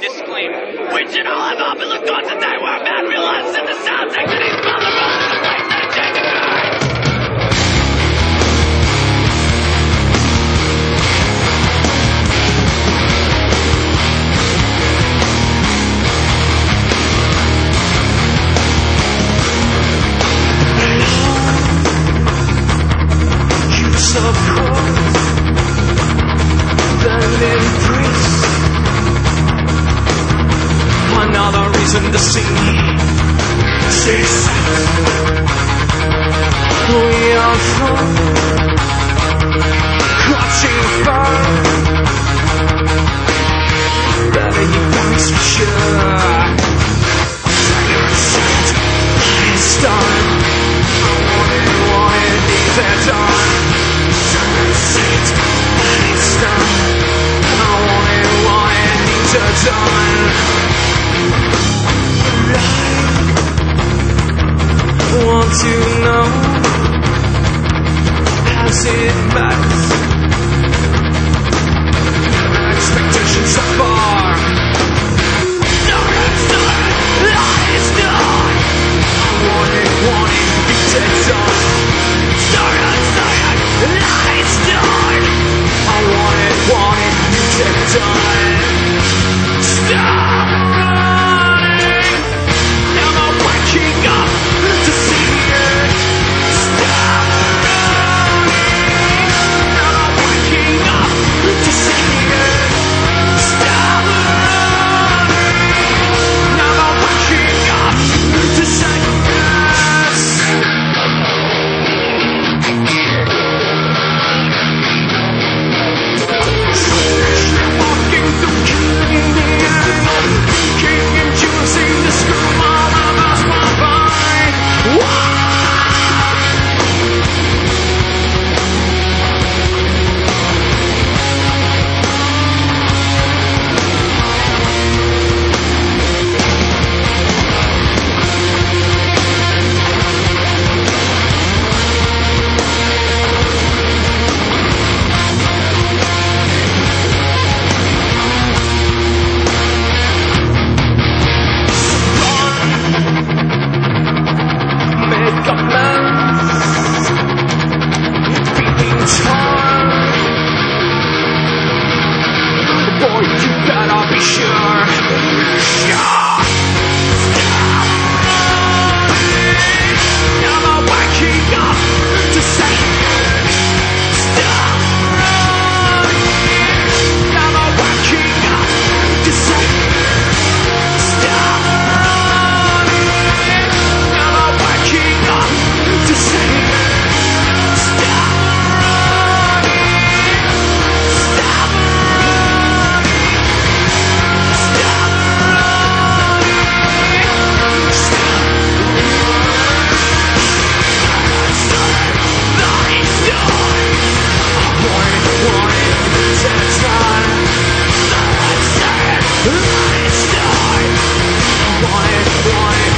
disclaimer. We should all have up and look on today where a man realizes that the sound takes it each mother run in the place that it changes occurs. Of course, then increase another reason to see. We are from clutching firm. Better you once for sure. It's done. I want it, need that done. It's done. I want it, needs it done. I want to know, has it met expectations so far? It's done. I want it, needs it done. It's done. I want it, needs it done. Stop running. Now I'm waking up to see it. Stop running. Now I'm waking up to see it. Stop running. Now I'm waking up to see it.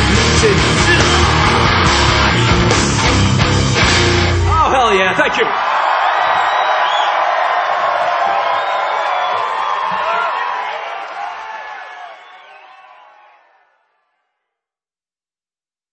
Thank you.